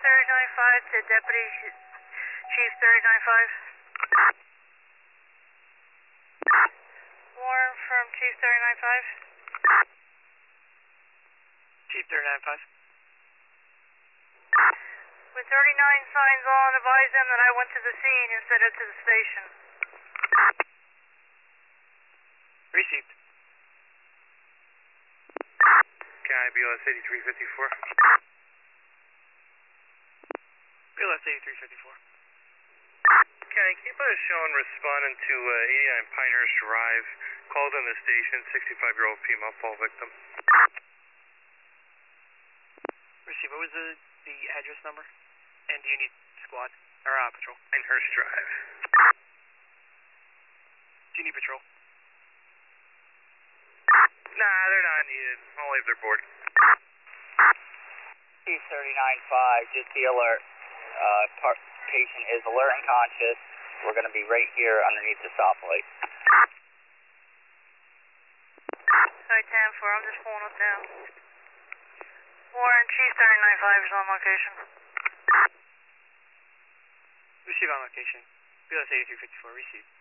395 to Deputy Chief 395. Warren from Chief 395. Chief 395. With 39 signs on, advise them that I went to the scene instead of to the station. Received. County BLS 8354. BLS 8354. County, keep us showing responding to 89 Pinehurst Drive. Called in the station, 65-year-old female fall victim. Received. What was the address number? And do you need squad or patrol? Pinehurst Drive. Do you need patrol? Nah, they're not needed. Only if they're bored. Chief 395, just the alert. Patient is alert and conscious. We're going to be right here underneath the stoplight. Sorry, 10-4, I'm just pulling up now. Warren, Chief 395 is on location. Receive on location. BLS 8354, received.